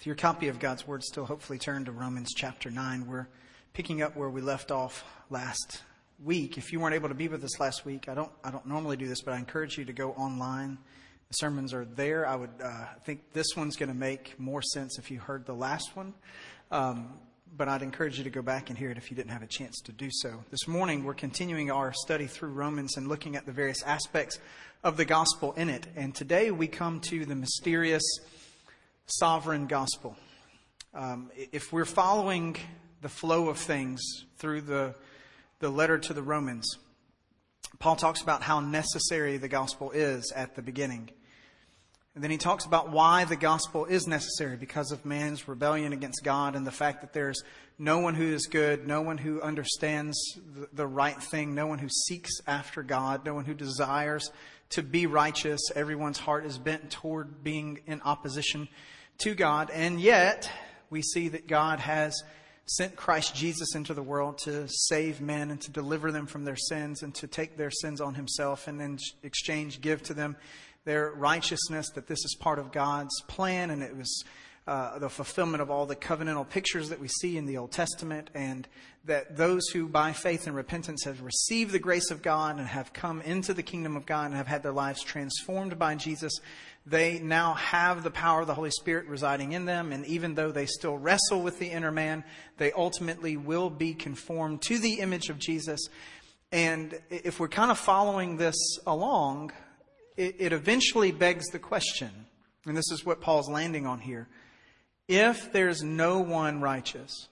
Your copy of God's Word still hopefully turned to Romans chapter 9. We're picking up where we left off last week. If you weren't able to be with us last week, I don't normally do this, but I encourage you to go online. The sermons are there. I would think this one's going to make more sense if you heard the last one. But I'd encourage you to go back and hear it if you didn't have a chance to do so. This morning, we're continuing our study through Romans and looking at the various aspects of the gospel in it. And today we come to the mysterious sovereign gospel. If we're following the flow of things through the letter to the Romans, Paul talks about how necessary the gospel is at the beginning. And then he talks about why the gospel is necessary because of man's rebellion against God and the fact that there's no one who is good, no one who understands the right thing, no one who seeks after God, no one who desires to be righteous. Everyone's heart is bent toward being in opposition to God. And yet we see that God has sent Christ Jesus into the world to save men and to deliver them from their sins and to take their sins on himself and in exchange give to them their righteousness, that this is part of God's plan, and it was the fulfillment of all the covenantal pictures that we see in the Old Testament, and that those who by faith and repentance have received the grace of God and have come into the kingdom of God and have had their lives transformed by Jesus, they now have the power of the Holy Spirit residing in them, and even though they still wrestle with the inner man, they ultimately will be conformed to the image of Jesus. And if we're kind of following this along, it eventually begs the question, and this is what Paul's landing on here. If there's no one righteous,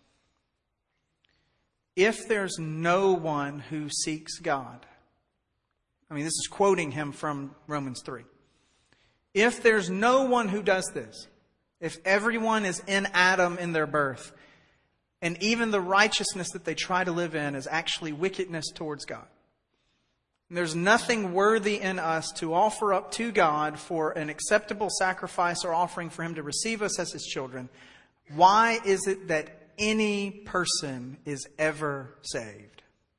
if there's no one who seeks God, I mean, this is quoting him from Romans 3. If there's no one who does this, if everyone is in Adam in their birth, and even the righteousness that they try to live in is actually wickedness towards God, and there's nothing worthy in us to offer up to God for an acceptable sacrifice or offering for him to receive us as his children, why is it that any person is ever saved?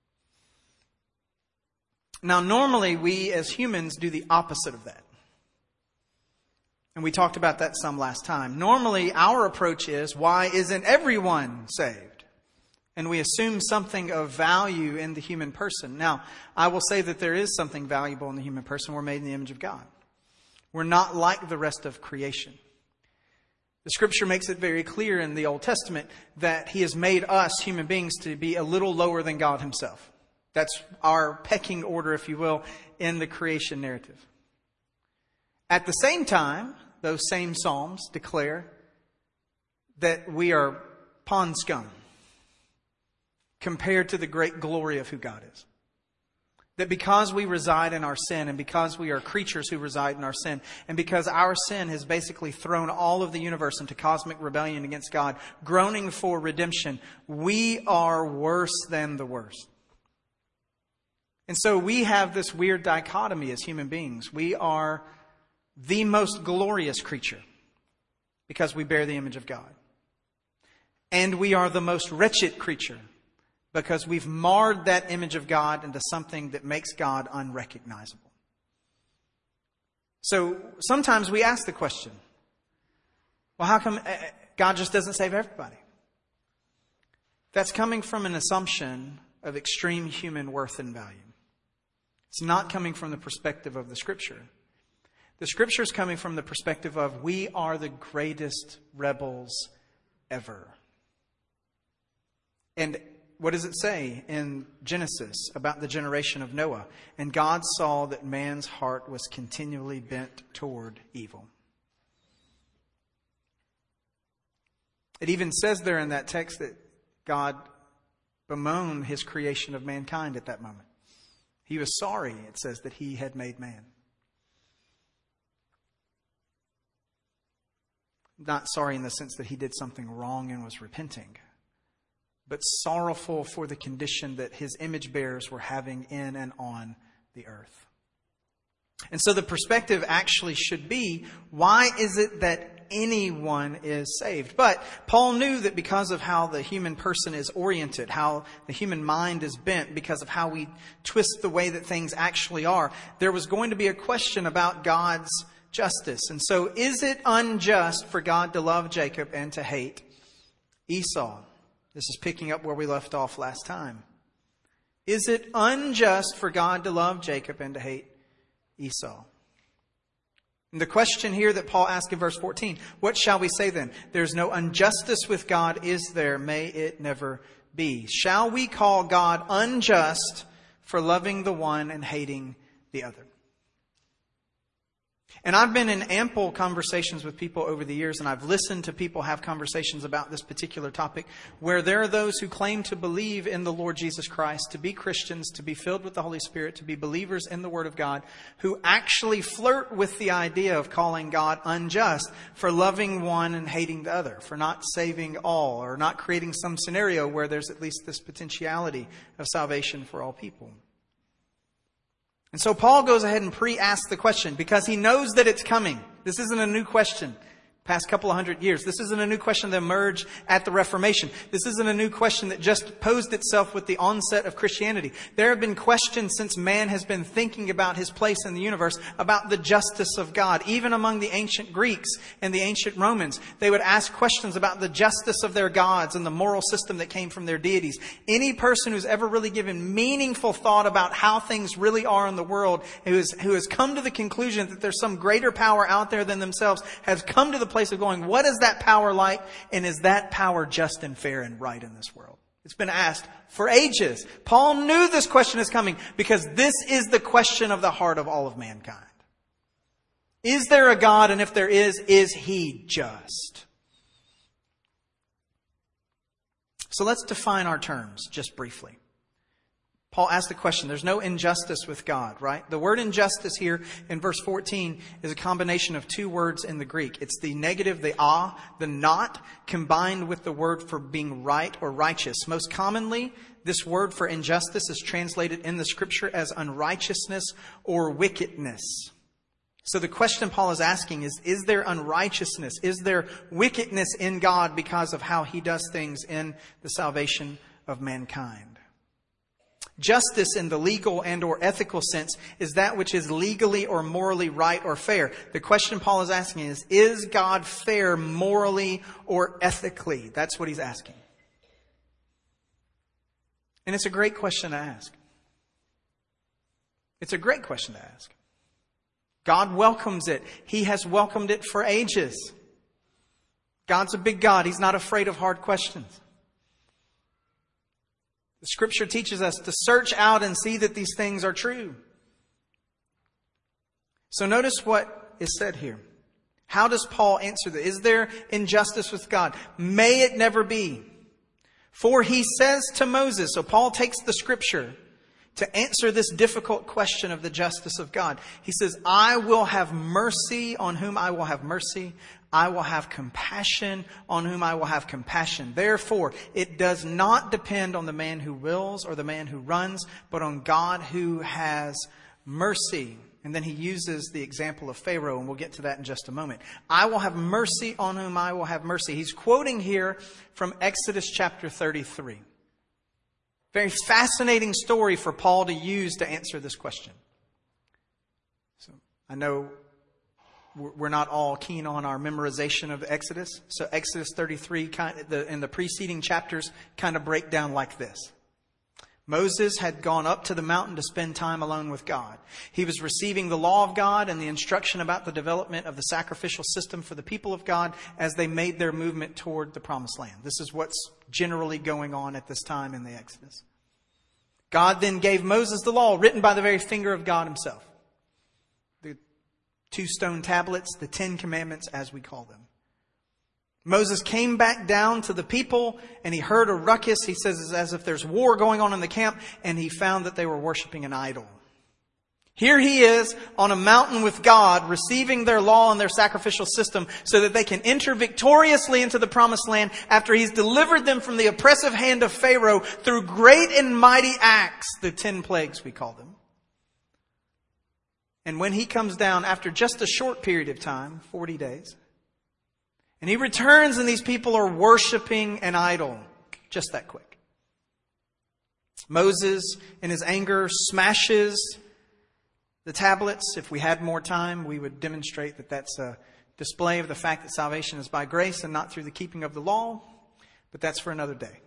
Now, normally we as humans do the opposite of that. And we talked about that some last time. Normally our approach is, why isn't everyone saved? And we assume something of value in the human person. Now, I will say that there is something valuable in the human person. We're made in the image of God. We're not like the rest of creation. The Scripture makes it very clear in the Old Testament that he has made us, human beings, to be a little lower than God himself. That's our pecking order, if you will, in the creation narrative. At the same time, those same Psalms declare that we are pond scum compared to the great glory of who God is. That because we reside in our sin, and because we are creatures who reside in our sin, and because our sin has basically thrown all of the universe into cosmic rebellion against God, groaning for redemption, we are worse than the worst. And so we have this weird dichotomy as human beings. We are the most glorious creature because we bear the image of God. And we are the most wretched creature because we've marred that image of God into something that makes God unrecognizable. So sometimes we ask the question, well, how come God just doesn't save everybody? That's coming from an assumption of extreme human worth and value. It's not coming from the perspective of the Scripture. The Scripture is coming from the perspective of we are the greatest rebels ever. And what does it say in Genesis about the generation of Noah? And God saw that man's heart was continually bent toward evil. It even says there in that text that God bemoaned his creation of mankind at that moment. He was sorry, it says, that he had made man. Not sorry in the sense that he did something wrong and was repenting, but sorrowful for the condition that his image bearers were having in and on the earth. And so the perspective actually should be, why is it that anyone is saved? But Paul knew that because of how the human person is oriented, how the human mind is bent, because of how we twist the way that things actually are, there was going to be a question about God's justice. And so is it unjust for God to love Jacob and to hate Esau? This is picking up where we left off last time. Is it unjust for God to love Jacob and to hate Esau? And the question here that Paul asks in verse 14, what shall we say then? There's no injustice with God, is there? May it never be. Shall we call God unjust for loving the one and hating the other? And I've been in ample conversations with people over the years, and I've listened to people have conversations about this particular topic, where there are those who claim to believe in the Lord Jesus Christ, to be Christians, to be filled with the Holy Spirit, to be believers in the Word of God, who actually flirt with the idea of calling God unjust for loving one and hating the other, for not saving all, or not creating some scenario where there's at least this potentiality of salvation for all people. And so Paul goes ahead and pre-asks the question because he knows that it's coming. This isn't a new question. Past couple of hundred years. This isn't a new question that emerged at the Reformation. This isn't a new question that just posed itself with the onset of Christianity. There have been questions since man has been thinking about his place in the universe, about the justice of God. Even among the ancient Greeks and the ancient Romans, they would ask questions about the justice of their gods and the moral system that came from their deities. Any person who's ever really given meaningful thought about how things really are in the world, who has come to the conclusion that there's some greater power out there than themselves, has come to the place of going, what is that power like? And is that power just and fair and right in this world? It's been asked for ages. Paul knew this question is coming because this is the question of the heart of all of mankind. Is there a God? And if there is he just? So let's define our terms just briefly. Paul asked the question, there's no injustice with God, right? The word injustice here in verse 14 is a combination of two words in the Greek. It's the negative, the the not, combined with the word for being right or righteous. Most commonly, this word for injustice is translated in the Scripture as unrighteousness or wickedness. So the question Paul is asking is there unrighteousness? Is there wickedness in God because of how he does things in the salvation of mankind? Justice in the legal and or ethical sense is that which is legally or morally right or fair. The question Paul is asking is God fair morally or ethically? That's what he's asking. And it's a great question to ask. It's a great question to ask. God welcomes it. He has welcomed it for ages. God's a big God. He's not afraid of hard questions. The Scripture teaches us to search out and see that these things are true. So notice what is said here. How does Paul answer this? Is there injustice with God? May it never be. For he says to Moses, so Paul takes the Scripture to answer this difficult question of the justice of God. He says, I will have mercy on whom I will have mercy. I will have compassion on whom I will have compassion. Therefore, it does not depend on the man who wills or the man who runs, but on God who has mercy. And then he uses the example of Pharaoh, and we'll get to that in just a moment. I will have mercy on whom I will have mercy. He's quoting here from Exodus chapter 33. Very fascinating story for Paul to use to answer this question. So I know we're not all keen on our memorization of Exodus. So Exodus 33 and the preceding chapters kind of break down like this. Moses had gone up to the mountain to spend time alone with God. He was receiving the law of God and the instruction about the development of the sacrificial system for the people of God as they made their movement toward the promised land. This is what's generally going on at this time in the Exodus. God then gave Moses the law written by the very finger of God himself. The 2 stone tablets, the 10 commandments as we call them. Moses came back down to the people and he heard a ruckus. He says it's as if there's war going on in the camp, and he found that they were worshiping an idol. Here he is on a mountain with God, receiving their law and their sacrificial system so that they can enter victoriously into the promised land after he's delivered them from the oppressive hand of Pharaoh through great and mighty acts, the 10 plagues we call them. And when he comes down after just a short period of time, 40 days, and he returns and these people are worshiping an idol, just that quick. Moses, in his anger, smashes The tablets, if we had more time, we would demonstrate that that's a display of the fact that salvation is by grace and not through the keeping of the law. But that's for another day.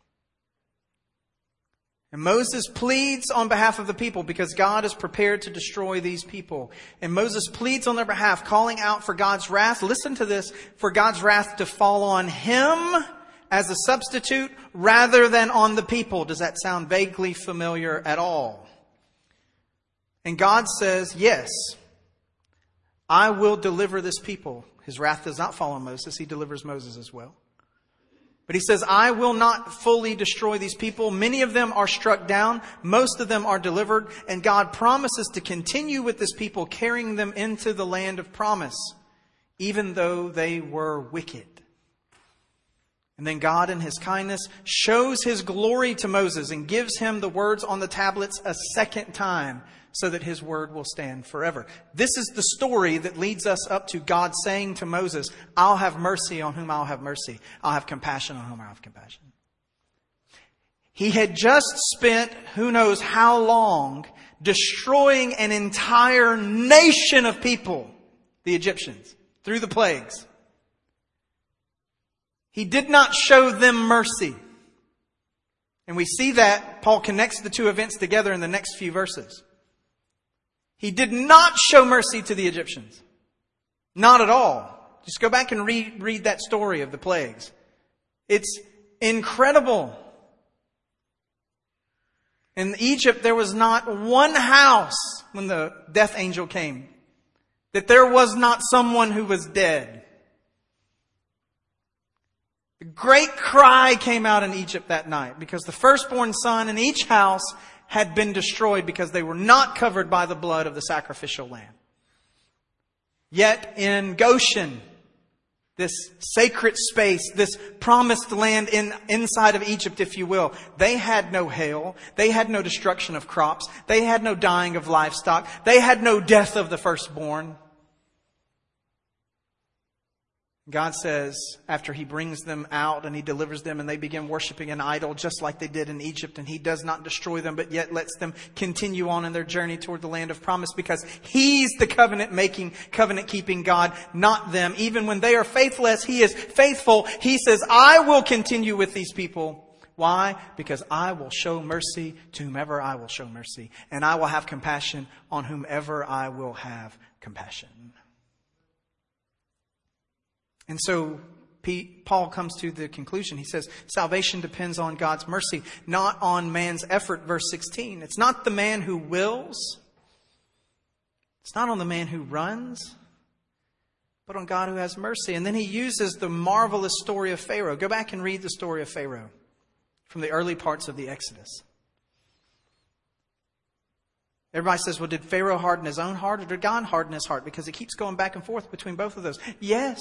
And Moses pleads on behalf of the people because God is prepared to destroy these people. And Moses pleads on their behalf, calling out for God's wrath. Listen to this. For God's wrath to fall on him as a substitute rather than on the people. Does that sound vaguely familiar at all? And God says, yes, I will deliver this people. His wrath does not fall on Moses. He delivers Moses as well. But he says, I will not fully destroy these people. Many of them are struck down. Most of them are delivered. And God promises to continue with this people, carrying them into the land of promise, even though they were wicked. And then God in his kindness shows his glory to Moses and gives him the words on the tablets a second time, so that his word will stand forever. This is the story that leads us up to God saying to Moses, I'll have mercy on whom I'll have mercy. I'll have compassion on whom I'll have compassion. He had just spent who knows how long destroying an entire nation of people, the Egyptians, through the plagues. He did not show them mercy. And we see that Paul connects the two events together in the next few verses. He did not show mercy to the Egyptians. Not at all. Just go back and read that story of the plagues. It's incredible. In Egypt, there was not one house when the death angel came that there was not someone who was dead. A great cry came out in Egypt that night because the firstborn son in each house had been destroyed because they were not covered by the blood of the sacrificial lamb. Yet in Goshen, this sacred space, this promised land inside of Egypt, if you will, they had no hail. They had no destruction of crops. They had no dying of livestock. They had no death of the firstborn. God says, after he brings them out and he delivers them and they begin worshiping an idol just like they did in Egypt, and he does not destroy them, but yet lets them continue on in their journey toward the land of promise because he's the covenant-making, covenant-keeping God, not them. Even when they are faithless, he is faithful. He says, I will continue with these people. Why? Because I will show mercy to whomever I will show mercy, and I will have compassion on whomever I will have compassion. And so Paul comes to the conclusion. He says, salvation depends on God's mercy, not on man's effort. Verse 16. It's not the man who wills. It's not on the man who runs, but on God who has mercy. And then he uses the marvelous story of Pharaoh. Go back and read the story of Pharaoh from the early parts of the Exodus. Everybody says, well, did Pharaoh harden his own heart or did God harden his heart? Because it keeps going back and forth between both of those. Yes.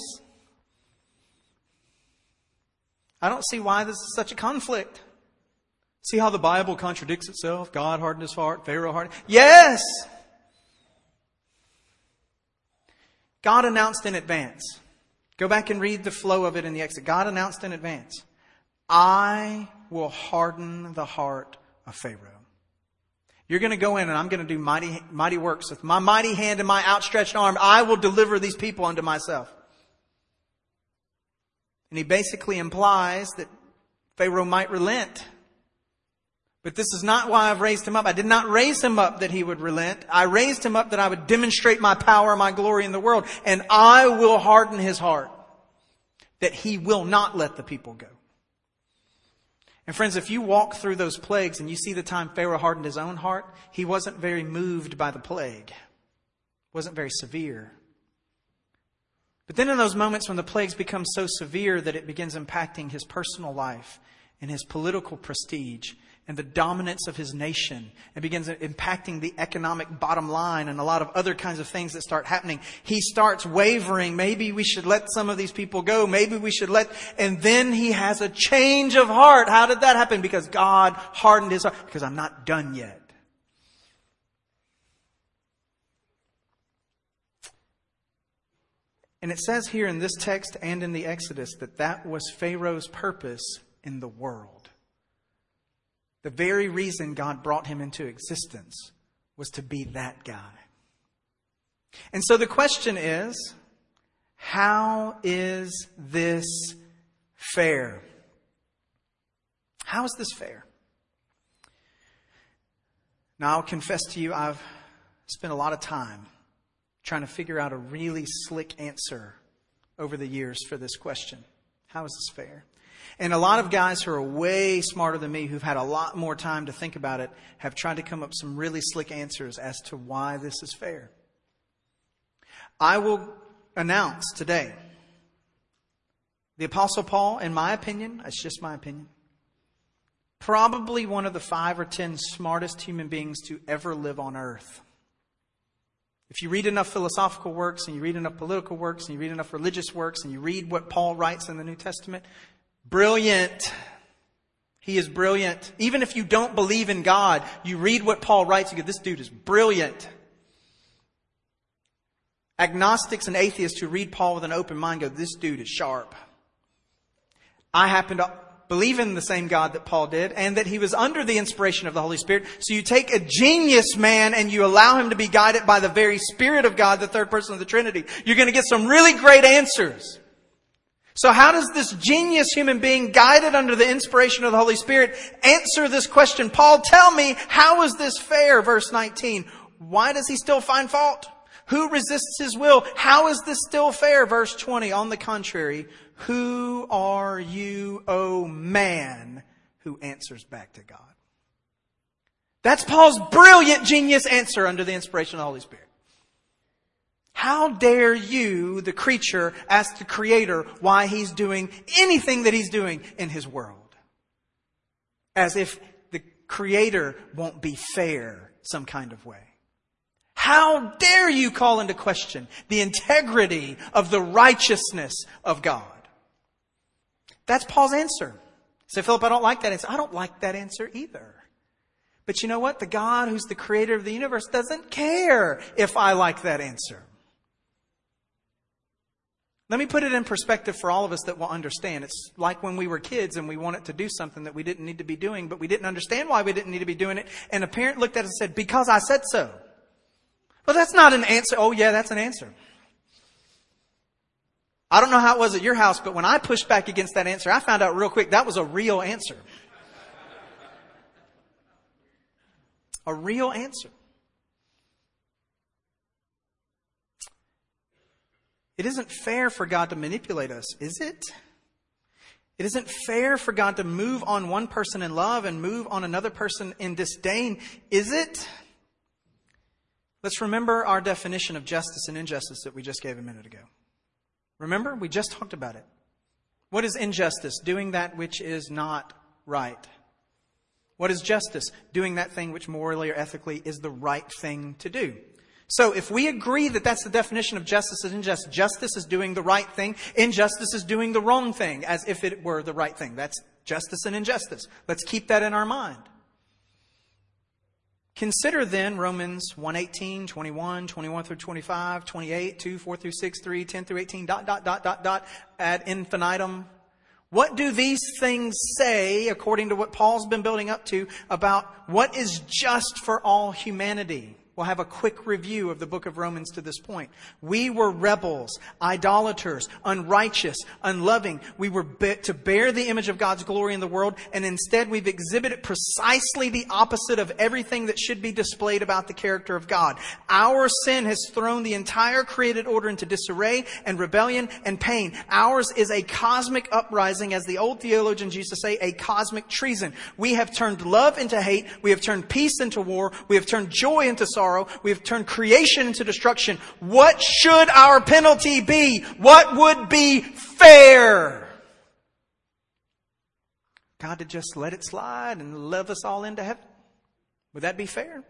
I don't see why this is such a conflict. See how the Bible contradicts itself? God hardened his heart, Pharaoh hardened. Yes! God announced in advance. Go back and read the flow of it in the Exodus. God announced in advance, I will harden the heart of Pharaoh. You're going to go in and I'm going to do mighty works with my mighty hand and my outstretched arm. I will deliver these people unto myself. And he basically implies that Pharaoh might relent. But this is not why I've raised him up. I did not raise him up that he would relent. I raised him up that I would demonstrate my power, my glory in the world. And I will harden his heart, that he will not let the people go. And friends, if you walk through those plagues and you see the time Pharaoh hardened his own heart, he wasn't very moved by the plague. It wasn't very severe. But then in those moments when the plagues become so severe that it begins impacting his personal life and his political prestige and the dominance of his nation, and begins impacting the economic bottom line and a lot of other kinds of things that start happening, he starts wavering. Maybe we should let some of these people go. Maybe we should and then he has a change of heart. How did that happen? Because God hardened his heart. Because I'm not done yet. And it says here in this text and in the Exodus that was Pharaoh's purpose in the world. The very reason God brought him into existence was to be that guy. And so the question is, how is this fair? How is this fair? Now, I'll confess to you, I've spent a lot of time trying to figure out a really slick answer over the years for this question. How is this fair? And a lot of guys who are way smarter than me, who've had a lot more time to think about it, have tried to come up with some really slick answers as to why this is fair. I will announce today, the Apostle Paul, in my opinion, it's just my opinion, probably one of the 5 or 10 smartest human beings to ever live on earth. If you read enough philosophical works, and you read enough political works, and you read enough religious works, and you read what Paul writes in the New Testament, brilliant. He is brilliant. Even if you don't believe in God, you read what Paul writes, you go, this dude is brilliant. Agnostics and atheists who read Paul with an open mind go, this dude is sharp. I happen to believe in the same God that Paul did, and that he was under the inspiration of the Holy Spirit. So you take a genius man and you allow him to be guided by the very Spirit of God, the third person of the Trinity. You're going to get some really great answers. So how does this genius human being, guided under the inspiration of the Holy Spirit, answer this question? Paul, tell me, how is this fair? Verse 19. Why does he still find fault? Who resists his will? How is this still fair? Verse 20. On the contrary, who are you, O man, who answers back to God? That's Paul's brilliant genius answer under the inspiration of the Holy Spirit. How dare you, the creature, ask the Creator why He's doing anything that He's doing in His world? As if the Creator won't be fair some kind of way. How dare you call into question the integrity of the righteousness of God? That's Paul's answer. Say, Philip, I don't like that answer. I don't like that answer either. But you know what? The God who's the creator of the universe doesn't care if I like that answer. Let me put it in perspective for all of us that will understand. It's like when we were kids and we wanted to do something that we didn't need to be doing, but we didn't understand why we didn't need to be doing it. And a parent looked at us and said, because I said so. Well, that's not an answer. Oh, yeah, that's an answer. I don't know how it was at your house, but when I pushed back against that answer, I found out real quick that was a real answer. A real answer. It isn't fair for God to manipulate us, is it? It isn't fair for God to move on one person in love and move on another person in disdain, is it? Let's remember our definition of justice and injustice that we just gave a minute ago. Remember? We just talked about it. What is injustice? Doing that which is not right. What is justice? Doing that thing which morally or ethically is the right thing to do. So if we agree that that's the definition of justice and injustice, justice is doing the right thing, injustice is doing the wrong thing, as if it were the right thing. That's justice and injustice. Let's keep that in our mind. Consider then Romans 1:18, 21, 21 through 25, 28, 2, 4 through 6, 3, 10 through 18, ... ad infinitum. What do these things say, according to what Paul's been building up to, about what is just for all humanity? We'll have a quick review of the book of Romans to this point. We were rebels, idolaters, unrighteous, unloving. We were to bear the image of God's glory in the world, and instead we've exhibited precisely the opposite of everything that should be displayed about the character of God. Our sin has thrown the entire created order into disarray and rebellion and pain. Ours is a cosmic uprising, as the old theologians used to say, a cosmic treason. We have turned love into hate. We have turned peace into war. We have turned joy into sorrow. We have turned creation into destruction. What should our penalty be? What would be fair? God to just let it slide and love us all into heaven? Would that be fair?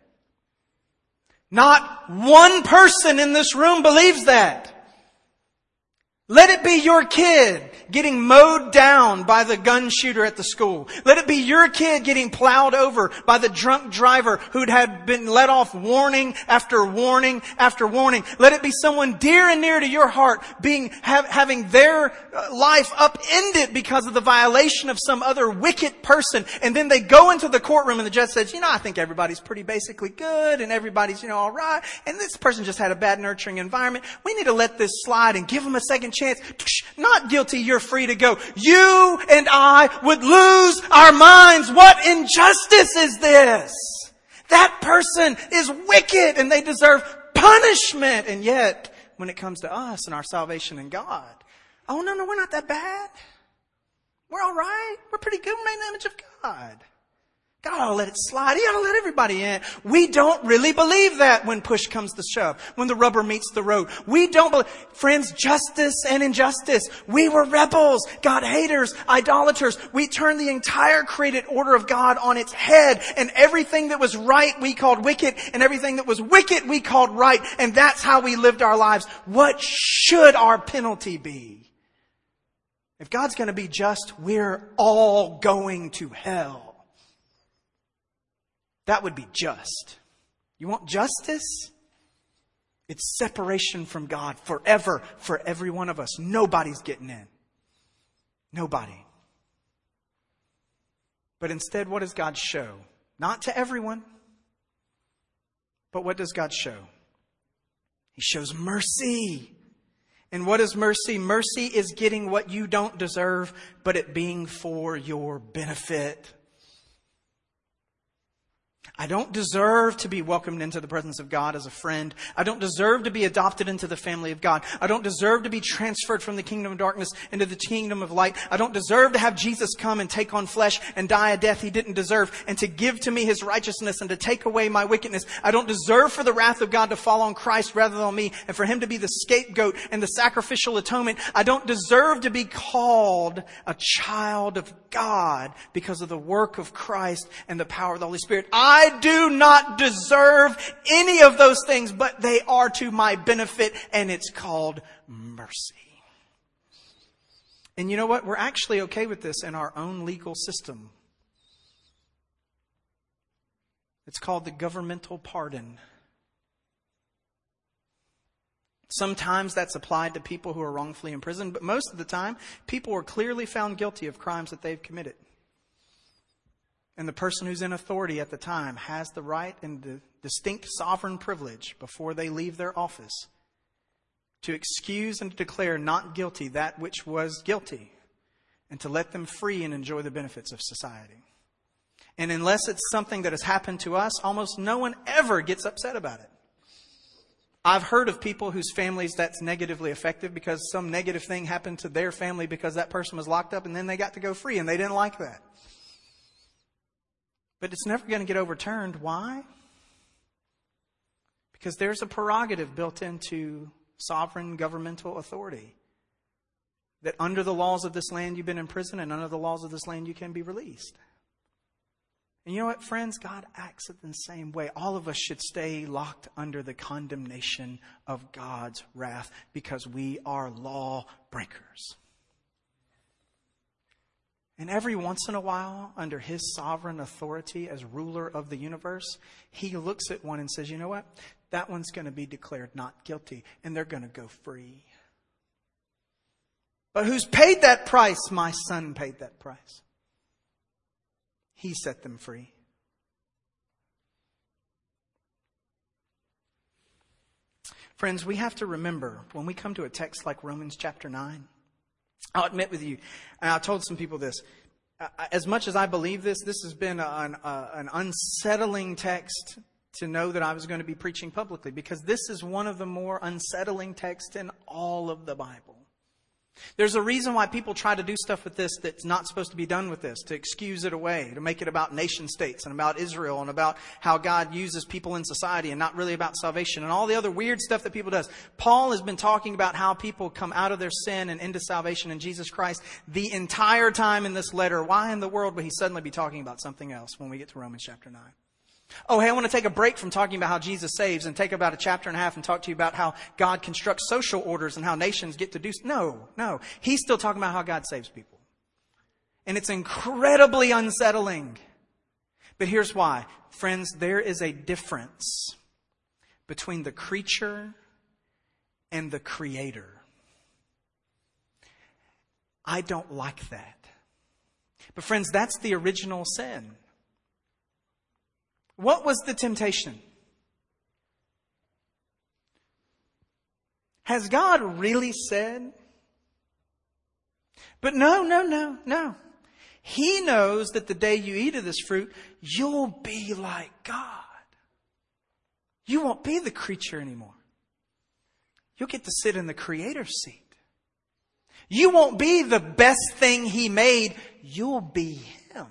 Not one person in this room believes that. Let it be your kid. getting mowed down by the gun shooter at the school. Let it be your kid getting plowed over by the drunk driver who'd had been let off warning after warning after warning. Let it be someone dear and near to your heart having their life upended because of the violation of some other wicked person. And then they go into the courtroom and the judge says, I think everybody's pretty basically good and everybody's, all right. And this person just had a bad nurturing environment. We need to let this slide and give them a second chance. Not guilty, you're free to go. You and I would lose our minds. What injustice is this? That person is wicked and they deserve punishment. And yet, when it comes to us and our salvation in God, oh no, we're not that bad. We're all right. We're pretty good. We're made in the image of God. God ought to let it slide. He ought to let everybody in. We don't really believe that when push comes to shove, when the rubber meets the road. We don't believe. Friends, justice and injustice. We were rebels, God haters, idolaters. We turned the entire created order of God on its head. And everything that was right we called wicked. And everything that was wicked we called right. And that's how we lived our lives. What should our penalty be? If God's going to be just, we're all going to hell. That would be just. You want justice? It's separation from God forever for every one of us. Nobody's getting in. Nobody. But instead, what does God show? Not to everyone. But what does God show? He shows mercy. And what is mercy? Mercy is getting what you don't deserve, but it being for your benefit. I don't deserve to be welcomed into the presence of God as a friend. I don't deserve to be adopted into the family of God. I don't deserve to be transferred from the kingdom of darkness into the kingdom of light. I don't deserve to have Jesus come and take on flesh and die a death He didn't deserve and to give to me His righteousness and to take away my wickedness. I don't deserve for the wrath of God to fall on Christ rather than on me and for Him to be the scapegoat and the sacrificial atonement. I don't deserve to be called a child of God because of the work of Christ and the power of the Holy Spirit. I do not deserve any of those things, but they are to my benefit, and it's called mercy. And you know what? We're actually okay with this in our own legal system. It's called the governmental pardon. Sometimes that's applied to people who are wrongfully imprisoned, but most of the time, people are clearly found guilty of crimes that they've committed. And the person who's in authority at the time has the right and the distinct sovereign privilege before they leave their office to excuse and to declare not guilty that which was guilty and to let them free and enjoy the benefits of society. And unless it's something that has happened to us, almost no one ever gets upset about it. I've heard of people whose families that's negatively affected because some negative thing happened to their family because that person was locked up and then they got to go free and they didn't like that. But it's never going to get overturned. Why? Because there's a prerogative built into sovereign governmental authority. That under the laws of this land you've been in prison and under the laws of this land you can be released. And you know what, friends? God acts in the same way. All of us should stay locked under the condemnation of God's wrath because we are law breakers. And every once in a while, under His sovereign authority as ruler of the universe, He looks at one and says, you know what? That one's going to be declared not guilty and they're going to go free. But who's paid that price? My Son paid that price. He set them free. Friends, we have to remember when we come to a text like Romans chapter 9, I'll admit with you, and I told some people this, as much as I believe this has been an unsettling text to know that I was going to be preaching publicly, because this is one of the more unsettling texts in all of the Bible. There's a reason why people try to do stuff with this that's not supposed to be done with this, to excuse it away, to make it about nation states and about Israel and about how God uses people in society and not really about salvation and all the other weird stuff that people does. Paul has been talking about how people come out of their sin and into salvation in Jesus Christ the entire time in this letter. Why in the world would he suddenly be talking about something else when we get to Romans chapter 9? Oh, hey, I want to take a break from talking about how Jesus saves and take about a chapter and a half and talk to you about how God constructs social orders and how nations get to do... No. He's still talking about how God saves people. And it's incredibly unsettling. But here's why. Friends, there is a difference between the creature and the Creator. I don't like that. But friends, that's the original sin. What was the temptation? Has God really said? But no. He knows that the day you eat of this fruit, you'll be like God. You won't be the creature anymore. You'll get to sit in the Creator's seat. You won't be the best thing He made. You'll be Him.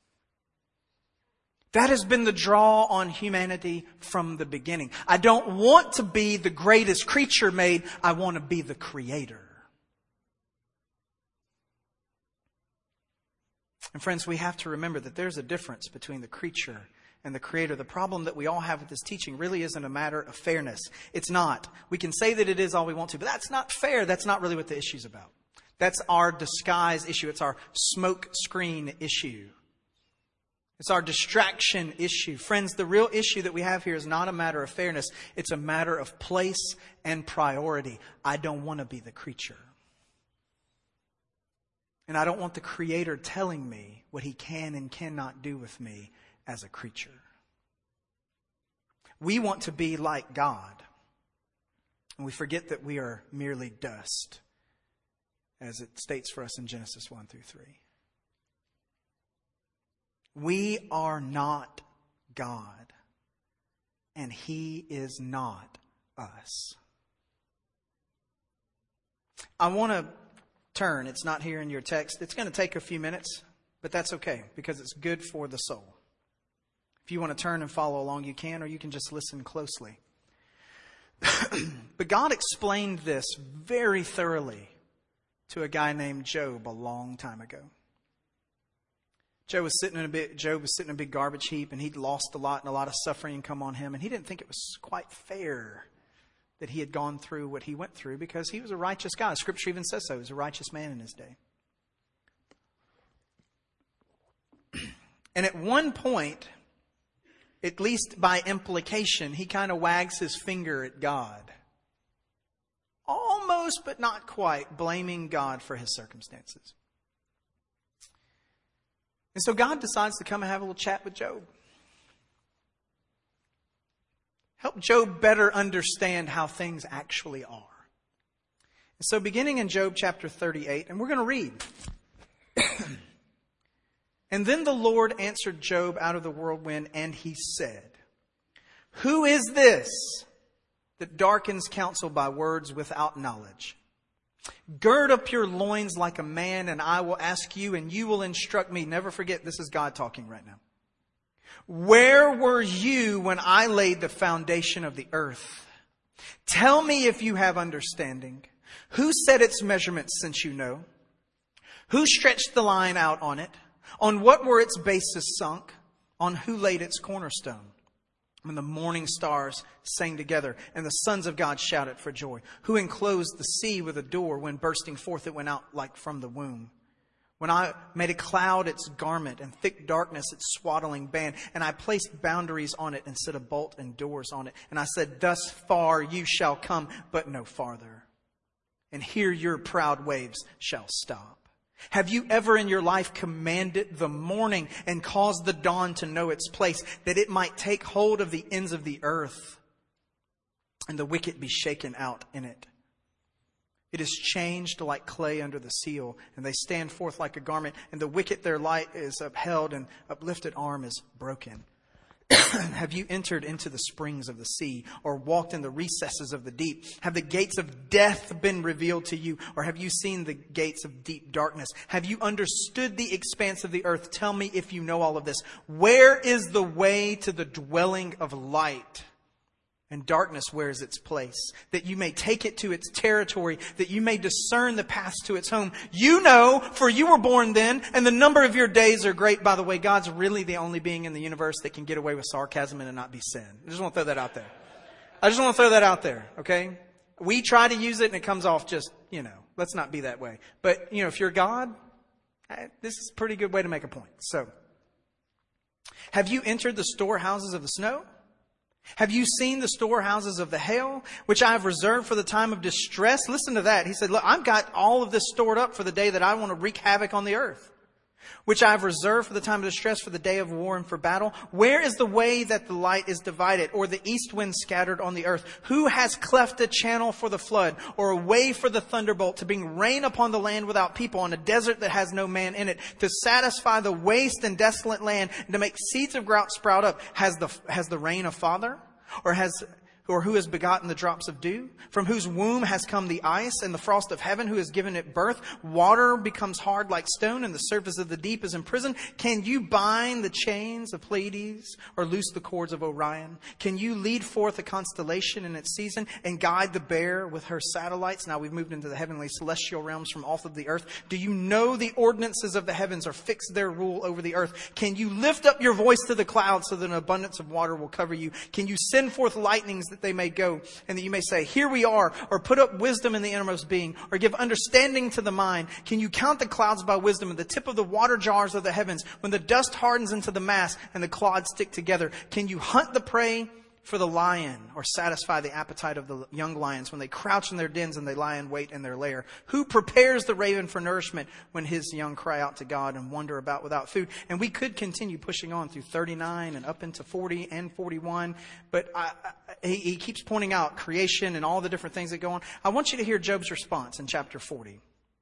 That has been the draw on humanity from the beginning. I don't want to be the greatest creature made. I want to be the Creator. And friends, we have to remember that there's a difference between the creature and the Creator. The problem that we all have with this teaching really isn't a matter of fairness. It's not. We can say that it is all we want to, but that's not fair. That's not really what the issue's about. That's our disguise issue. It's our smoke screen issue. It's our distraction issue. Friends, the real issue that we have here is not a matter of fairness. It's a matter of place and priority. I don't want to be the creature. And I don't want the Creator telling me what He can and cannot do with me as a creature. We want to be like God. And we forget that we are merely dust, as it states for us in Genesis 1-3. We are not God, and He is not us. I want to turn. It's not here in your text. It's going to take a few minutes, but that's okay because it's good for the soul. If you want to turn and follow along, you can, or you can just listen closely. But God explained this very thoroughly to a guy named Job a long time ago. Job was sitting in a big garbage heap, and he'd lost a lot, and a lot of suffering had come on him, and he didn't think it was quite fair that he had gone through what he went through because he was a righteous guy. Scripture even says so. He was a righteous man in his day. And at one point, at least by implication, he kind of wags his finger at God. Almost, but not quite, blaming God for his circumstances. And so God decides to come and have a little chat with Job. Help Job better understand how things actually are. And so beginning in Job chapter 38, and we're going to read. And then the Lord answered Job out of the whirlwind, and He said, "Who is this that darkens counsel by words without knowledge? Gird up your loins like a man, and I will ask you, and you will instruct me." Never forget, this is God talking right now. "Where were you when I laid the foundation of the earth? Tell me if you have understanding. Who set its measurements since you know? Who stretched the line out on it? On what were its bases sunk? On who laid its cornerstone? When the morning stars sang together and the sons of God shouted for joy. Who enclosed the sea with a door when bursting forth it went out like from the womb? When I made a cloud its garment and thick darkness its swaddling band, and I placed boundaries on it and set a bolt and doors on it. And I said, thus far you shall come, but no farther. And here your proud waves shall stop. Have you ever in your life commanded the morning and caused the dawn to know its place, that it might take hold of the ends of the earth and the wicked be shaken out in it? It is changed like clay under the seal, and they stand forth like a garment, and the wicked their light is upheld, and uplifted arm is broken. Have you entered into the springs of the sea, or walked in the recesses of the deep? Have the gates of death been revealed to you, or have you seen the gates of deep darkness? Have you understood the expanse of the earth? Tell me if you know all of this. Where is the way to the dwelling of light? and darkness wears its place, that you may take it to its territory, that you may discern the paths to its home. You know, for you were born then, and the number of your days are great. By the way, God's really the only being in the universe that can get away with sarcasm and it not be sin. I just want to throw that out there. Okay? We try to use it and it comes off just, let's not be that way. But, if you're God, this is a pretty good way to make a point. So, have you entered the storehouses of the snow? Have you seen the storehouses of the hail, which I have reserved for the time of distress? Listen to that. He said, look, I've got all of this stored up for the day that I want to wreak havoc on the earth, which I have reserved for the time of distress, for the day of war and for battle. Where is the way that the light is divided, or the east wind scattered on the earth? Who has cleft a channel for the flood, or a way for the thunderbolt, to bring rain upon the land without people, on a desert that has no man in it, to satisfy the waste and desolate land, and to make seeds of grout sprout up? Has the rain a father? Or who has begotten the drops of dew? From whose womb has come the ice and the frost of heaven? Who has given it birth? Water becomes hard like stone, and the surface of the deep is imprisoned. Can you bind the chains of Pleiades, or loose the cords of Orion? Can you lead forth a constellation in its season, and guide the bear with her satellites? Now we've moved into the heavenly celestial realms from off of the earth. Do you know the ordinances of the heavens, or fix their rule over the earth? Can you lift up your voice to the clouds, so that an abundance of water will cover you? Can you send forth lightnings that they may go, and that you may say, here we are, or put up wisdom in the innermost being, or give understanding to the mind? Can you count the clouds by wisdom, and the tip of the water jars of the heavens, when the dust hardens into the mass and the clods stick together? Can you hunt the prey for the lion, or satisfy the appetite of the young lions when they crouch in their dens and they lie in wait in their lair? Who prepares the raven for nourishment when his young cry out to God and wander about without food? And we could continue pushing on through 39 and up into 40 and 41, but he keeps pointing out creation and all the different things that go on. I want you to hear Job's response in chapter 40.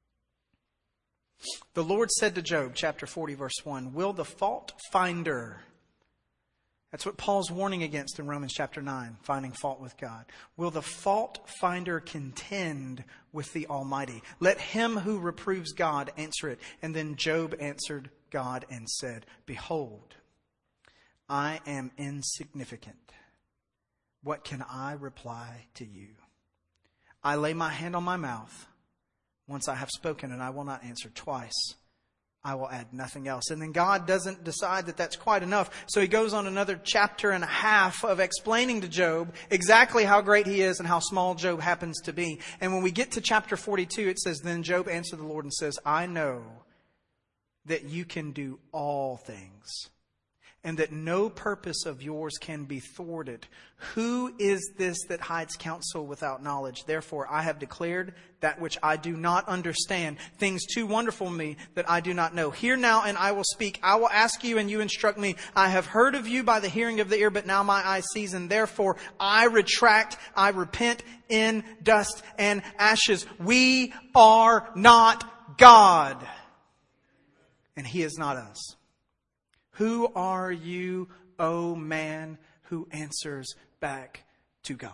The Lord said to Job, chapter 40, verse 1, will the fault finder... That's what Paul's warning against in Romans chapter 9, finding fault with God. Will the fault finder contend with the Almighty? Let him who reproves God answer it. And then Job answered God and said, behold, I am insignificant. What can I reply to you? I lay my hand on my mouth. Once I have spoken, and I will not answer. Twice I will add nothing else. And then God doesn't decide that that's quite enough. So he goes on another chapter and a half of explaining to Job exactly how great he is and how small Job happens to be. And when we get to chapter 42, it says, then Job answered the Lord and says, I know that you can do all things, and that no purpose of yours can be thwarted. Who is this that hides counsel without knowledge? Therefore, I have declared that which I do not understand, things too wonderful for me that I do not know. Hear now, and I will speak. I will ask you, and you instruct me. I have heard of you by the hearing of the ear, but now my eye sees, and therefore I retract, I repent in dust and ashes. We are not God, and he is not us. Who are you, O man, who answers back to God?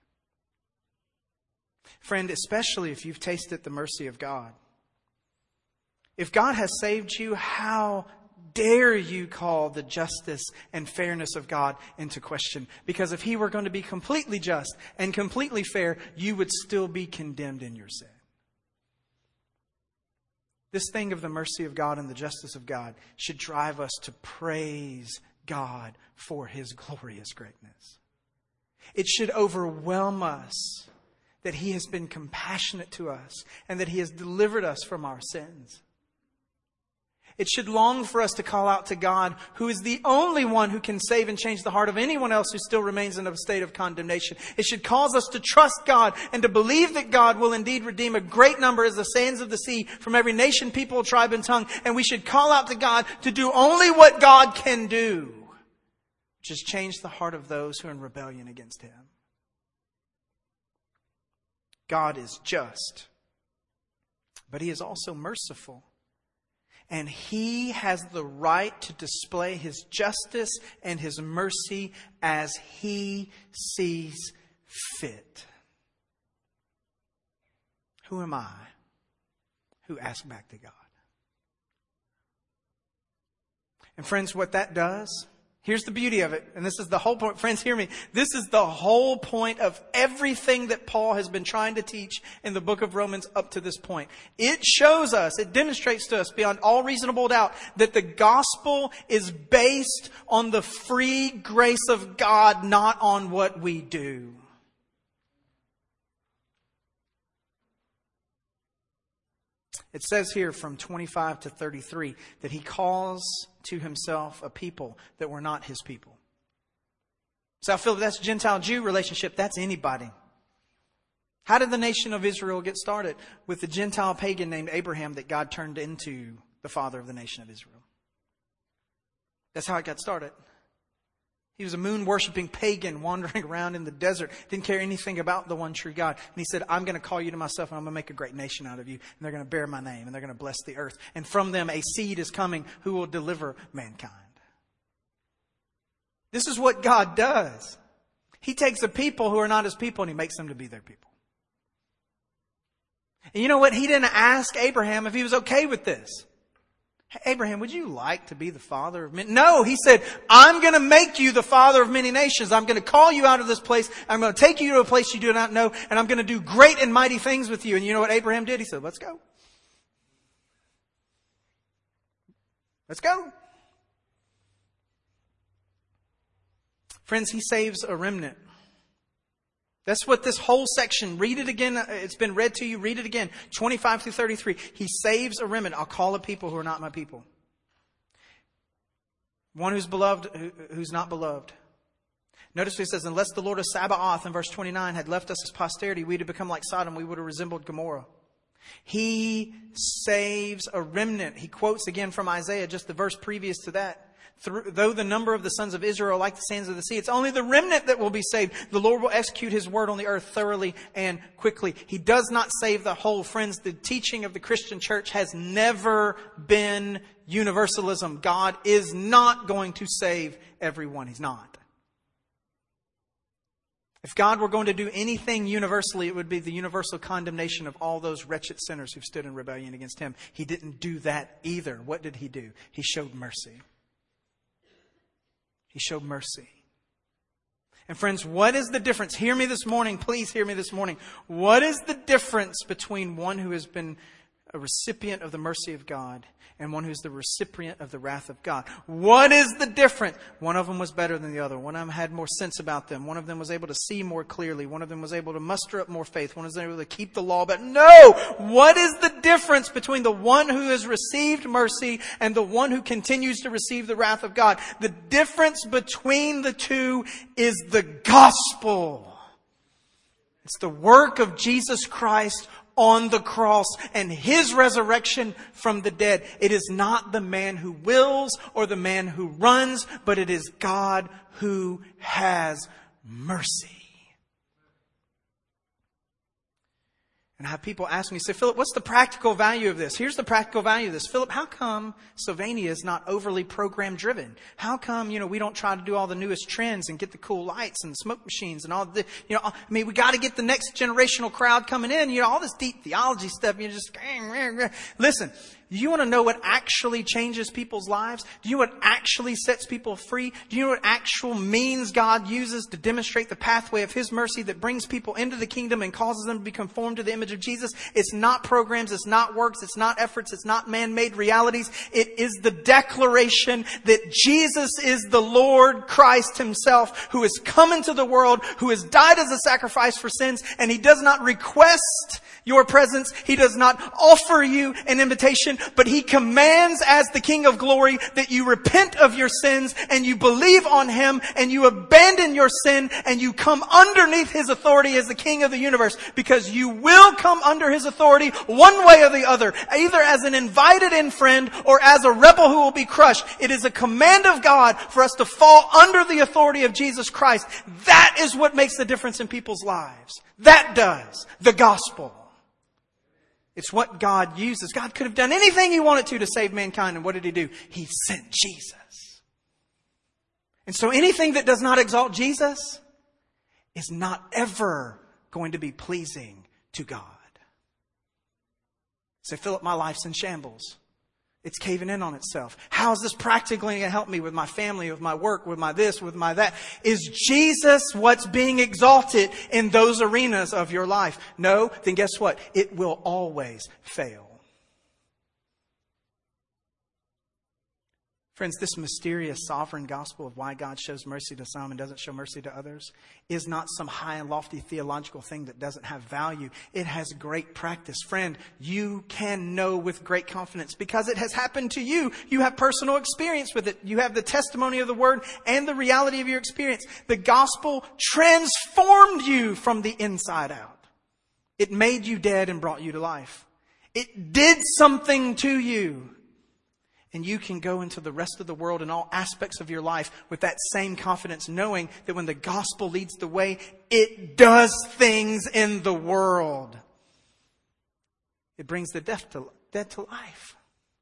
Friend, especially if you've tasted the mercy of God. If God has saved you, how dare you call the justice and fairness of God into question? Because if he were going to be completely just and completely fair, you would still be condemned in your sin. This thing of the mercy of God and the justice of God should drive us to praise God for his glorious greatness. It should overwhelm us that he has been compassionate to us and that he has delivered us from our sins. It should long for us to call out to God, who is the only one who can save and change the heart of anyone else who still remains in a state of condemnation. It should cause us to trust God and to believe that God will indeed redeem a great number as the sands of the sea from every nation, people, tribe, and tongue. And we should call out to God to do only what God can do, which is change the heart of those who are in rebellion against him. God is just, but he is also merciful. And he has the right to display his justice and his mercy as he sees fit. Who am I who asks back to God? And friends, what that does Here's the beauty of it, and this is the whole point. Friends, hear me. This is the whole point of everything that Paul has been trying to teach in the book of Romans up to this point. It shows us, it demonstrates to us beyond all reasonable doubt that the gospel is based on the free grace of God, not on what we do. It says here from 25 to 33 that he calls to himself a people that were not his people. So I feel that's Gentile-Jew relationship. That's anybody. How did the nation of Israel get started? With the Gentile pagan named Abraham that God turned into the father of the nation of Israel. That's how it got started. He was a moon-worshiping pagan wandering around in the desert. Didn't care anything about the one true God. And he said, I'm going to call you to myself and I'm going to make a great nation out of you. And they're going to bear my name and they're going to bless the earth. And from them a seed is coming who will deliver mankind. This is what God does. He takes a people who are not his people and he makes them to be their people. And you know what? He didn't ask Abraham if he was okay with this. Hey, Abraham, would you like to be the father of many? No, he said, I'm going to make you the father of many nations. I'm going to call you out of this place. I'm going to take you to a place you do not know. And I'm going to do great and mighty things with you. And you know what Abraham did? He said, let's go. Let's go. Friends, he saves a remnant. That's what this whole section, read it again. It's been read to you. Read it again. 25 through 33. He saves a remnant. I'll call a people who are not my people. One who's beloved, who's not beloved. Notice what he says, unless the Lord of Sabaoth in verse 29 had left us as posterity, we'd have become like Sodom. We would have resembled Gomorrah. He saves a remnant. He quotes again from Isaiah, just the verse previous to that. Though the number of the sons of Israel are like the sands of the sea, it's only the remnant that will be saved. The Lord will execute his word on the earth thoroughly and quickly. He does not save the whole. Friends, the teaching of the Christian church has never been universalism. God is not going to save everyone. He's not. If God were going to do anything universally, it would be the universal condemnation of all those wretched sinners who've stood in rebellion against him. He didn't do that either. What did he do? He showed mercy. He showed mercy. And friends, what is the difference? Hear me this morning. Please hear me this morning. What is the difference between one who has been a recipient of the mercy of God and one who's the recipient of the wrath of God? What is the difference? One of them was better than the other. One of them had more sense about them. One of them was able to see more clearly. One of them was able to muster up more faith. One was able to keep the law. But no! What is the difference between the one who has received mercy and the one who continues to receive the wrath of God? The difference between the two is the gospel. It's the work of Jesus Christ on the cross and his resurrection from the dead. It is not the man who wills or the man who runs, but it is God who has mercy. And I have people ask me, say, Philip, what's the practical value of this? Here's the practical value of this. Philip, how come Sylvania is not overly program driven? How come, we don't try to do all the newest trends and get the cool lights and smoke machines and all the, we got to get the next generational crowd coming in, all this deep theology stuff. Listen, do you want to know what actually changes people's lives? Do you know what actually sets people free? Do you know what actual means God uses to demonstrate the pathway of his mercy that brings people into the kingdom and causes them to be conformed to the image of Jesus? It's not programs, it's not works, it's not efforts, it's not man-made realities. It is the declaration that Jesus is the Lord Christ himself, who has come into the world, who has died as a sacrifice for sins, and he does not request your presence. He does not offer you an invitation, but he commands as the King of glory that you repent of your sins and you believe on him and you abandon your sin and you come underneath his authority as the King of the universe, because you will come under his authority one way or the other, either as an invited in friend or as a rebel who will be crushed. It is a command of God for us to fall under the authority of Jesus Christ. That is what makes the difference in people's lives. That does. The gospel. It's what God uses. God could have done anything he wanted to save mankind. And what did he do? He sent Jesus. And so anything that does not exalt Jesus is not ever going to be pleasing to God. Say, Philip, my life's in shambles. It's caving in on itself. How is this practically going to help me with my family, with my work, with my this, with my that? Is Jesus what's being exalted in those arenas of your life? No? Then guess what? It will always fail. Friends, this mysterious sovereign gospel of why God shows mercy to some and doesn't show mercy to others is not some high and lofty theological thing that doesn't have value. It has great practice. Friend, you can know with great confidence because it has happened to you. You have personal experience with it. You have the testimony of the word and the reality of your experience. The gospel transformed you from the inside out. It made you dead and brought you to life. It did something to you. And you can go into the rest of the world and all aspects of your life with that same confidence, knowing that when the gospel leads the way, it does things in the world. It brings the dead to life.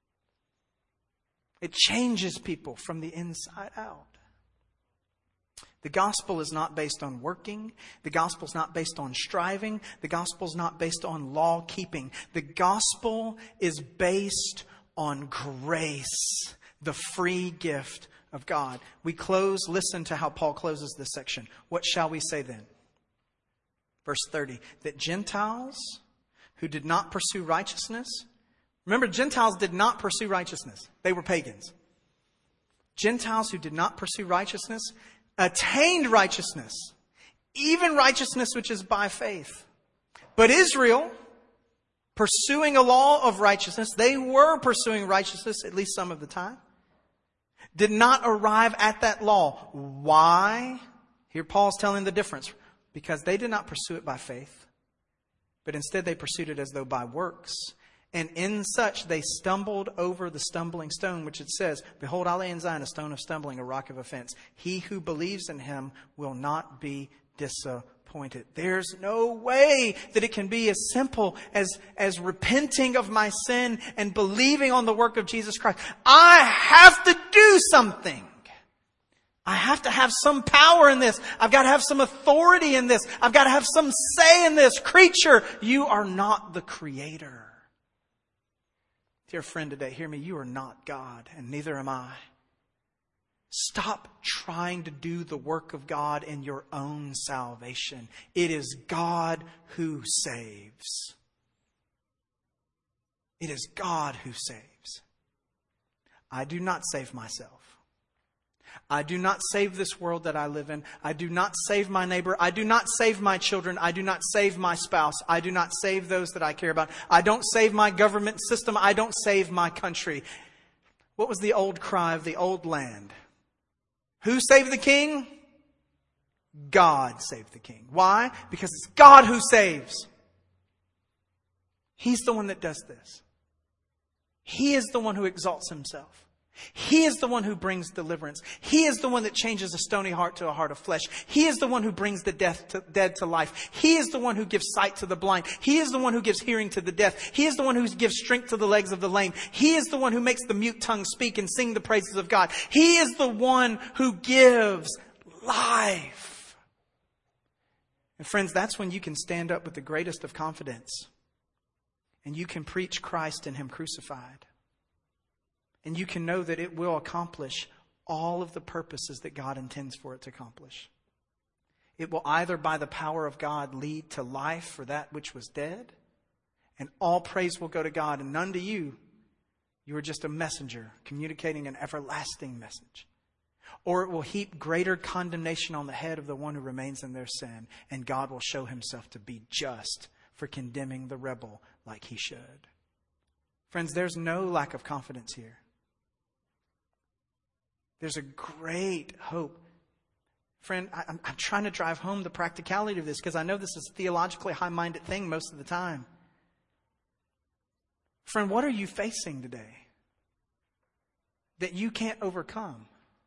It changes people from the inside out. The gospel is not based on working. The gospel is not based on striving. The gospel is not based on law keeping. The gospel is based on grace, the free gift of God. We close, listen to how Paul closes this section. What shall we say then? Verse 30, that Gentiles who did not pursue righteousness, remember, Gentiles did not pursue righteousness. They were pagans. Gentiles who did not pursue righteousness attained righteousness, even righteousness which is by faith. But Israel, pursuing a law of righteousness, they were pursuing righteousness at least some of the time, did not arrive at that law. Why? Here Paul's telling the difference. Because they did not pursue it by faith, but instead they pursued it as though by works. And in such they stumbled over the stumbling stone, which it says, behold, I lay in Zion a stone of stumbling, a rock of offense. He who believes in him will not be disappointed. There's no way that it can be as simple as repenting of my sin and believing on the work of Jesus Christ. I have to do something. I have to have some power in this. I've got to have some authority in this. I've got to have some say in this. Creature, you are not the creator. Dear friend today, hear me. You are not God, and neither am I. Stop trying to do the work of God in your own salvation. It is God who saves. It is God who saves. I do not save myself. I do not save this world that I live in. I do not save my neighbor. I do not save my children. I do not save my spouse. I do not save those that I care about. I don't save my government system. I don't save my country. What was the old cry of the old land? Who saved the king? God saved the king. Why? Because it's God who saves. He's the one that does this. He is the one who exalts himself. He is the one who brings deliverance. He is the one that changes a stony heart to a heart of flesh. He is the one who brings the dead to life. He is the one who gives sight to the blind. He is the one who gives hearing to the deaf. He is the one who gives strength to the legs of the lame. He is the one who makes the mute tongue speak and sing the praises of God. He is the one who gives life. And friends, that's when you can stand up with the greatest of confidence and you can preach Christ and Him crucified. And you can know that it will accomplish all of the purposes that God intends for it to accomplish. It will either by the power of God lead to life for that which was dead, and all praise will go to God and none to you. You are just a messenger communicating an everlasting message. Or it will heap greater condemnation on the head of the one who remains in their sin, and God will show Himself to be just for condemning the rebel like He should. Friends, there's no lack of confidence here. There's a great hope. Friend, I'm trying to drive home the practicality of this because I know this is a theologically high-minded thing most of the time. Friend, what are you facing today that you can't overcome?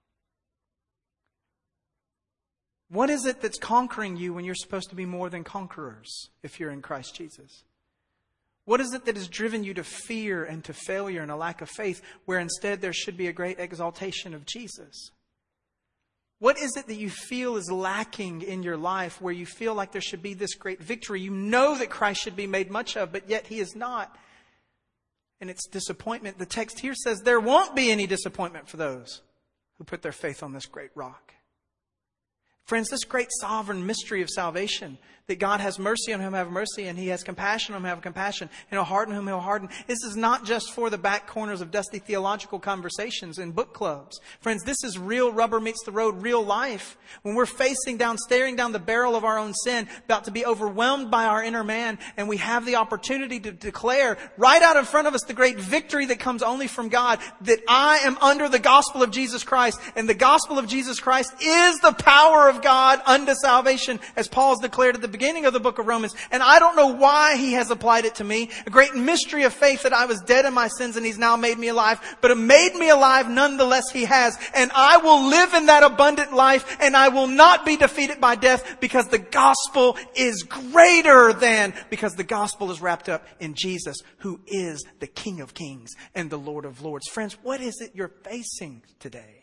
What is it that's conquering you when you're supposed to be more than conquerors if you're in Christ Jesus? What is it that has driven you to fear and to failure and a lack of faith, where instead there should be a great exaltation of Jesus? What is it that you feel is lacking in your life, where you feel like there should be this great victory? You know that Christ should be made much of, but yet He is not. and it's disappointment. The text here says there won't be any disappointment for those who put their faith on this great rock. Friends, this great sovereign mystery of salvation, that God has mercy on whom He'll have mercy, and He has compassion on whom He'll have compassion, and He'll harden whom He'll harden. This is not just for the back corners of dusty theological conversations and book clubs. Friends, this is real rubber meets the road, real life. When we're staring down the barrel of our own sin, about to be overwhelmed by our inner man, and we have the opportunity to declare right out in front of us the great victory that comes only from God, that I am under the gospel of Jesus Christ, and the gospel of Jesus Christ is the power of God unto salvation, as Paul's declared at the beginning of the book of Romans. And I don't know why He has applied it to me. A great mystery of faith that I was dead in my sins and He's now made me alive. But it made me alive nonetheless He has. And I will live in that abundant life, and I will not be defeated by death, because the gospel is greater than, because the gospel is wrapped up in Jesus, who is the King of Kings and the Lord of Lords. Friends, what is it you're facing today?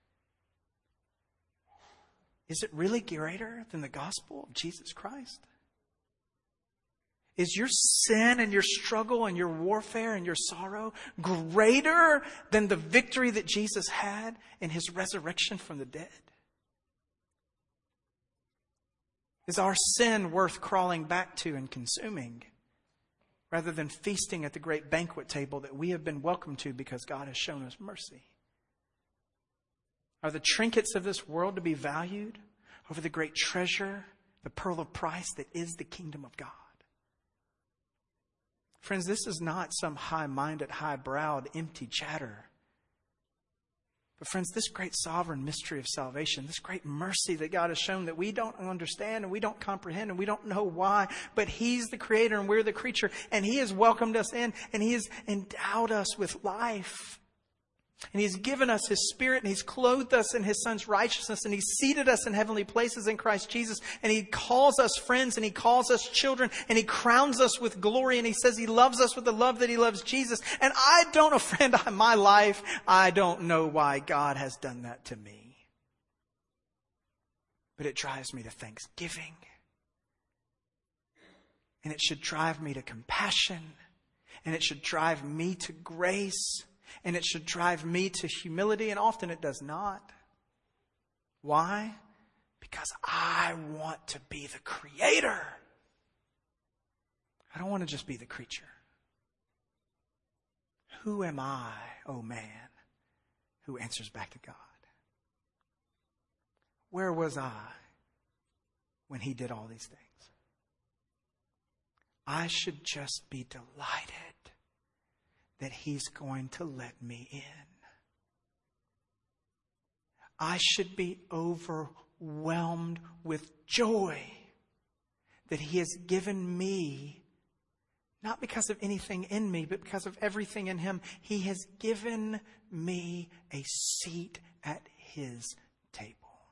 Is it really greater than the gospel of Jesus Christ? Is your sin and your struggle and your warfare and your sorrow greater than the victory that Jesus had in His resurrection from the dead? Is our sin worth crawling back to and consuming, rather than feasting at the great banquet table that we have been welcomed to because God has shown us mercy? Are the trinkets of this world to be valued over the great treasure, the pearl of price that is the kingdom of God? Friends, this is not some high-minded, high-browed, empty chatter. But friends, this great sovereign mystery of salvation, this great mercy that God has shown that we don't understand and we don't comprehend and we don't know why, but He's the creator and we're the creature, and He has welcomed us in, and He has endowed us with life. And He's given us His Spirit, and He's clothed us in His Son's righteousness, and He's seated us in heavenly places in Christ Jesus. And He calls us friends, and He calls us children, and He crowns us with glory, and He says He loves us with the love that He loves Jesus. And I don't know, friend, my life, I don't know why God has done that to me. But it drives me to thanksgiving. And it should drive me to compassion. And it should drive me to grace. And it should drive me to humility, and often it does not. Why? Because I want to be the creator. I don't want to just be the creature. Who am I, oh man, who answers back to God? Where was I when He did all these things? I should just be delighted that He's going to let me in. I should be overwhelmed with joy that He has given me, not because of anything in me, but because of everything in Him. He has given me a seat at His table.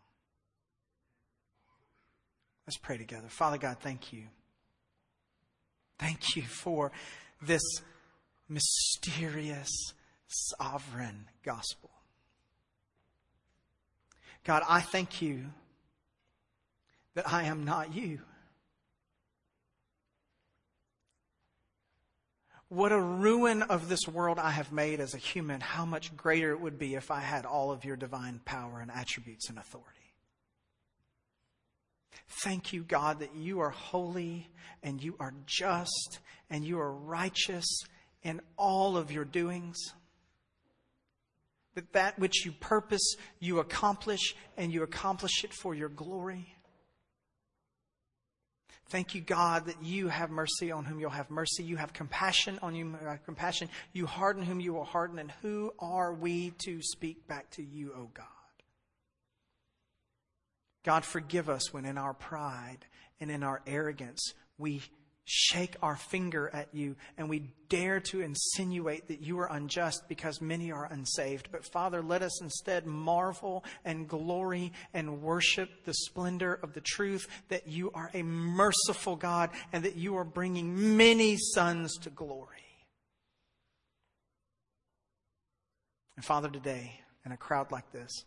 Let's pray together. Father God, thank You. Thank You for this mysterious, sovereign gospel. God, I thank You that I am not You. What a ruin of this world I have made as a human. How much greater it would be if I had all of Your divine power and attributes and authority. Thank You, God, that You are holy and You are just and You are righteous in all of Your doings. That which You purpose, You accomplish, and You accomplish it for Your glory. Thank You, God, that You have mercy on whom You'll have mercy. You have compassion on whom You have compassion. You harden whom You will harden. And who are we to speak back to You, O God? God, forgive us when in our pride and in our arrogance we shake our finger at You and we dare to insinuate that You are unjust because many are unsaved. But Father, let us instead marvel and glory and worship the splendor of the truth that You are a merciful God and that You are bringing many sons to glory. And Father, today, in a crowd like this,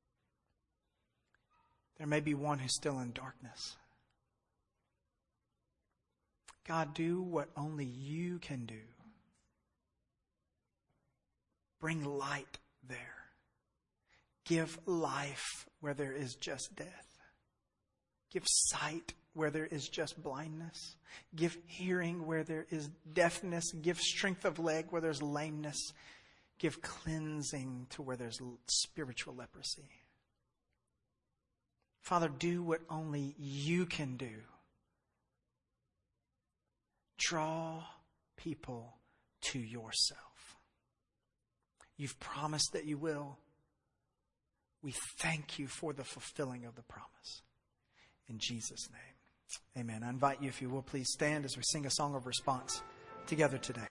there may be one who's still in darkness. God, do what only You can do. Bring light there. Give life where there is just death. Give sight where there is just blindness. Give hearing where there is deafness. Give strength of leg where there's lameness. Give cleansing to where there's spiritual leprosy. Father, do what only you can do. Draw people to yourself. You've promised that you will. We thank you for the fulfilling of the promise. In Jesus' name, amen. I invite you, if you will, please stand as we sing a song of response together today.